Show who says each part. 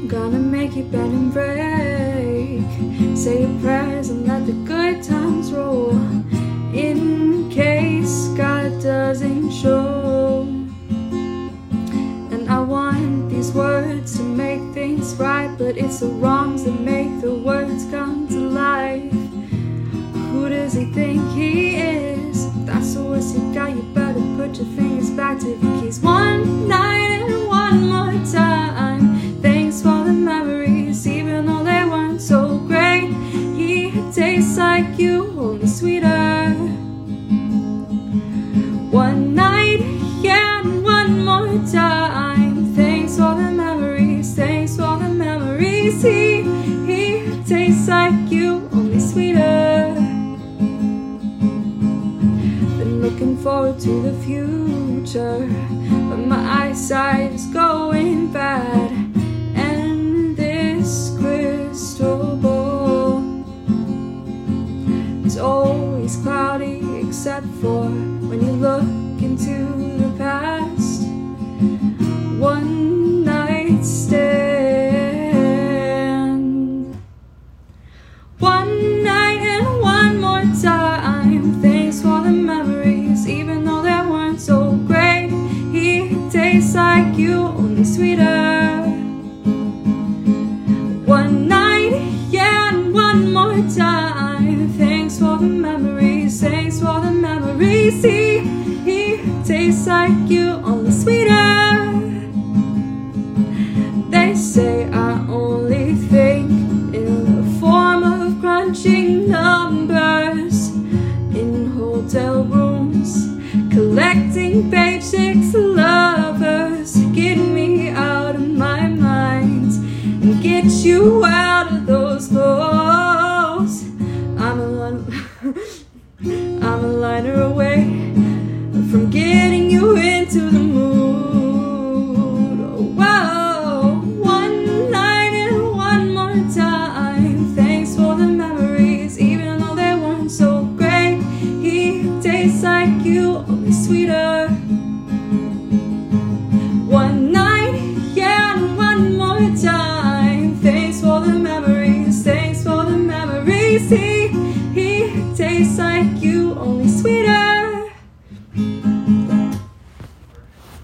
Speaker 1: gonna make you bend and break. Say your prayers and let the good times roll, in case God doesn't show. And I want these words to make things right, but it's the wrongs that make the words come to life. Who does he think he is? If that's the worst you got, you better put your fingers back to the keys. One night and one more time. Thanks for the memories, even though they weren't so great. He tastes like you, only sweeter. One night, yeah, and one more time. Thanks for the memories, thanks for the memories. He tastes like you, only sweeter. Been looking forward to the future, but my eyesight is going bad, and this crystal ball is always cloudy, except for when you look into the past. One night stand. One night and one more time. Thanks for the memories, even though they weren't so great. He tastes like you, only sweeter. One night, yeah, and one more time. Thanks for the memories, thanks for the memories. He tastes like you, only sweeter. They say I only think in the form of crunching numbers in hotel rooms, collecting paychecks, lovers. Get me out of my mind and get you out of those clothes. I'm a liner away from getting you into the mood. Whoa, one night and one more time. Thanks for the memories, even though they weren't so great. He tastes like you, only sweeter. One night, yeah, and one more time. Thanks for the memories, thanks for the memories.